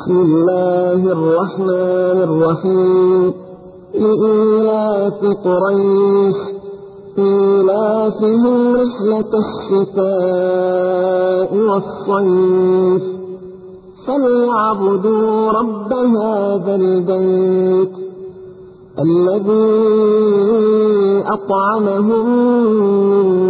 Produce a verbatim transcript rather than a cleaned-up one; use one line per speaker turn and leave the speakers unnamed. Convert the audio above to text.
بسم الله الرحمن الرحيم لإيلاف قريش إيلافهم رحلة الشتاء والصيف فليعبدوا رب هذا البيت الذي أطعمهم من